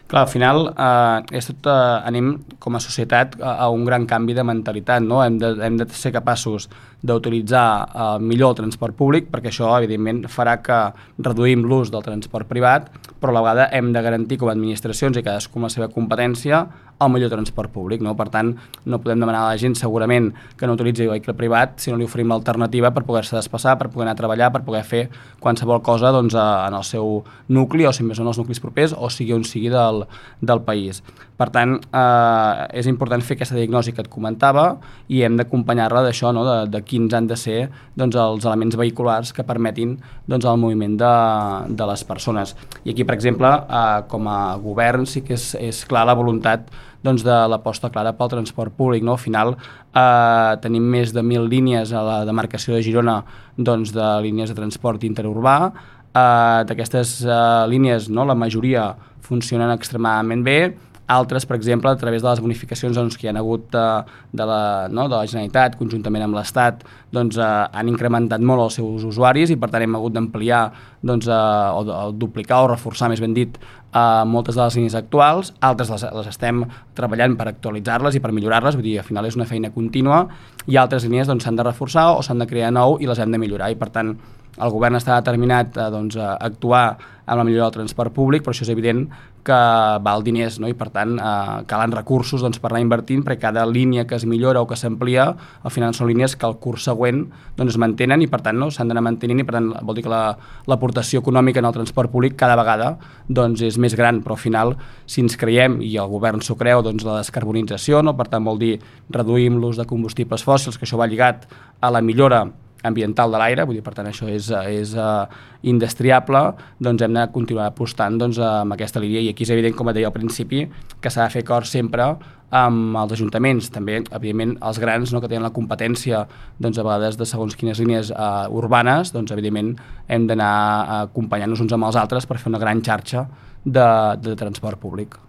Clar, al final anem com a societat a un gran canvi de mentalitat, no? Hem de ser capaços d'utilitzar millor el transport públic, perquè això, evidentment, farà que reduïm l'ús del transport privat, però a la vegada hem de garantir com a administracions i cadascú amb la seva competència el millor transport públic, no? Per tant, no podem demanar a la gent segurament que no utilitzi el vehicle privat si no li oferim l'alternativa per poder-se desplaçar, per poder anar a treballar, per poder fer qualsevol cosa doncs, en el seu nucli, o si més no en els nuclis propers, o sigui on sigui del país. Per tant, és important fer aquesta diagnosi que et comentava i hem d'acompanyar-la d'això, no? de quins han de ser doncs, els elements vehiculars que permetin doncs, el moviment de les persones. I aquí, per exemple, com a govern sí que és clar la voluntat doncs, de l'aposta clara pel transport públic. No? Al final tenim més de 1.000 línies a la demarcació de Girona doncs, de línies de transport interurbà. D'aquestes línies, no? La majoria funcionen extremadament bé. Altres, per exemple, a través de les bonificacions doncs, que hi ha hagut de la Generalitat, conjuntament amb l'Estat, doncs, han incrementat molt els seus usuaris i per tant hem hagut d'ampliar doncs, o duplicar o reforçar, més ben dit, moltes de les línies actuals. Altres les estem treballant per actualitzar-les i per millorar-les, vull dir, al final és una feina contínua, i altres línies doncs, s'han de reforçar o s'han de crear nou i les hem de millorar, i per tant el govern està determinat doncs, a actuar amb la millora del transport públic, però això és evident que val diners, no? I per tant calen recursos doncs, per anar invertint, perquè cada línia que es millora o que s'amplia al final són línies que el curs següent doncs, es mantenen i per tant no? S'han d'anar mantenint, i per tant vol dir que l'aportació econòmica en el transport públic cada vegada doncs, és més gran, però al final si ens creiem, i el govern s'ho creu, doncs, la descarbonització, no? Per tant vol dir reduïm l'ús de combustibles fòssils, que això va lligat a la millora ambiental de l'aire, vull dir, per tant això és indestriable, doncs hem de continuar apostant doncs, amb aquesta línia, i aquí és evident, com et deia al principi, que s'ha de fer acord sempre amb els ajuntaments, també evidentment els grans, no, que tenen la competència doncs, a vegades de segons quines línies urbanes, doncs evidentment hem d'anar acompanyant-nos uns amb els altres per fer una gran xarxa de transport públic.